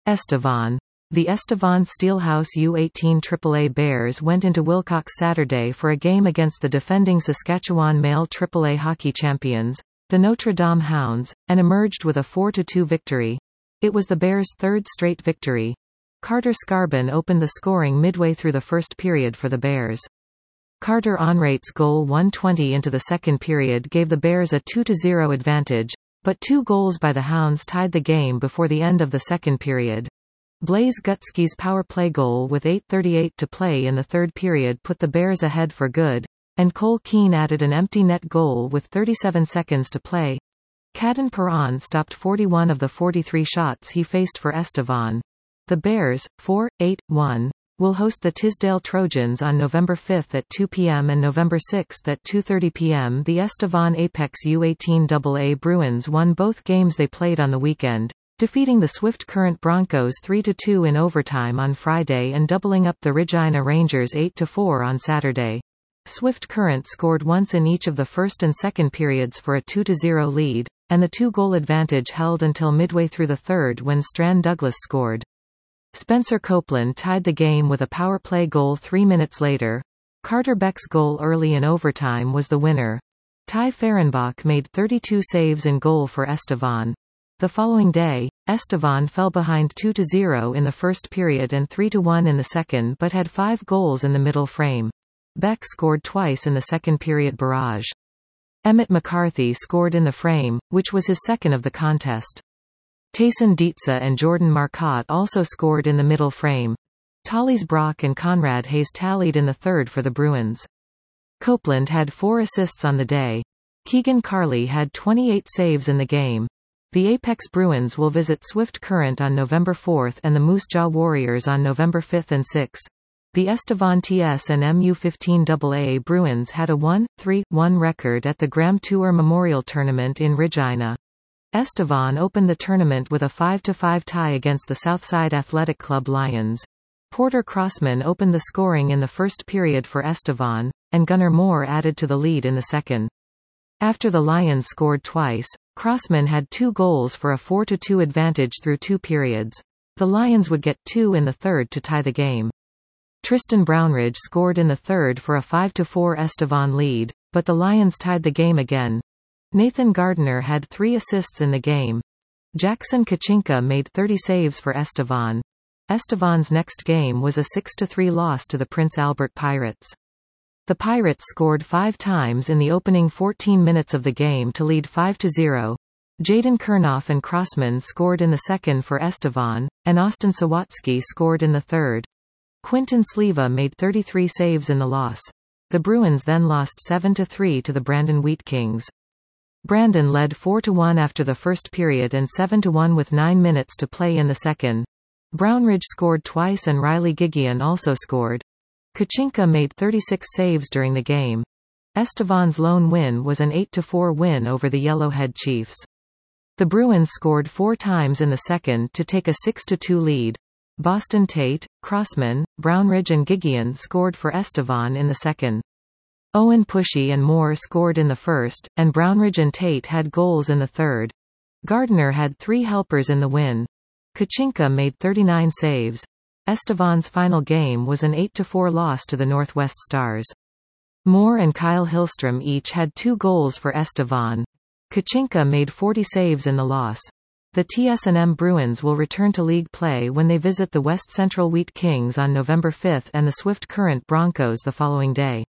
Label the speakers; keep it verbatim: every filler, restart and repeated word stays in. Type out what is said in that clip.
Speaker 1: Estevan. The Estevan Steelhouse U eighteen triple A Bears went into Wilcox Saturday for a game against the defending Saskatchewan male triple A hockey champions, the Notre Dame Hounds, and emerged with a four to two victory. It was the Bears' third straight victory. Carter Scarbin opened the scoring midway through the first period for the Bears. Carter Onrait's goal one twenty into the second period gave the Bears a two to zero advantage, but two goals by the Hounds tied the game before the end of the second period. Blaise Gutsky's power play goal with eight thirty-eight to play in the third period put the Bears ahead for good, and Cole Keane added an empty net goal with thirty-seven seconds to play. Caden Perron stopped forty-one of the forty-three shots he faced for Estevan. The Bears, four eight one, will host the Tisdale Trojans on November fifth at two p m and November sixth at two thirty p m The Estevan Apex U eighteen double A Bruins won both games they played on the weekend, defeating the Swift Current Broncos three to two in overtime on Friday and doubling up the Regina Rangers eight to four on Saturday. Swift Current scored once in each of the first and second periods for a two to zero lead, and the two-goal advantage held until midway through the third when Strand Douglas scored. Spencer Copeland tied the game with a power play goal three minutes later. Carter Beck's goal early in overtime was the winner. Ty Fehrenbach made thirty-two saves in goal for Estevan. The following day, Estevan fell behind two to zero in the first period and three to one in the second but had five goals in the middle frame. Beck scored twice in the second period barrage. Emmett McCarthy scored in the frame, which was his second of the contest. Tayson Dietza and Jordan Marcotte also scored in the middle frame. Tallis Brock and Conrad Hayes tallied in the third for the Bruins. Copeland had four assists on the day. Keegan Carley had twenty-eight saves in the game. The Apex Bruins will visit Swift Current on November fourth and the Moose Jaw Warriors on November fifth and sixth. The Estevan T S and M U fifteen double A Bruins had a one three one record at the Graham Tour Memorial Tournament in Regina. Estevan opened the tournament with a five to five tie against the Southside Athletic Club Lions. Porter Crossman opened the scoring in the first period for Estevan, and Gunnar Moore added to the lead in the second. After the Lions scored twice, Crossman had two goals for a four to two advantage through two periods. The Lions would get two in the third to tie the game. Tristan Brownridge scored in the third for a five to four Estevan lead, but the Lions tied the game again. Nathan Gardner had three assists in the game. Jackson Kachinka made thirty saves for Estevan. Estevan's next game was a six to three loss to the Prince Albert Pirates. The Pirates scored five times in the opening fourteen minutes of the game to lead five to zero. Jaden Kernoff and Crossman scored in the second for Estevan, and Austin Sawatsky scored in the third. Quinton Sleva made thirty-three saves in the loss. The Bruins then lost seven to three to the Brandon Wheat Kings. Brandon led four to one after the first period and seven to one with nine minutes to play in the second. Brownridge scored twice and Riley Gigian also scored. Kachinka made thirty-six saves during the game. Estevan's lone win was an eight to four win over the Yellowhead Chiefs. The Bruins scored four times in the second to take a six to two lead. Boston Tate, Crossman, Brownridge and Gigian scored for Estevan in the second. Owen Pushy and Moore scored in the first, and Brownridge and Tate had goals in the third. Gardner had three helpers in the win. Kachinka made thirty-nine saves. Estevan's final game was an eight to four loss to the Northwest Stars. Moore and Kyle Hillstrom each had two goals for Estevan. Kachinka made forty saves in the loss. The T S and M Bruins will return to league play when they visit the West Central Wheat Kings on November fifth and the Swift Current Broncos the following day.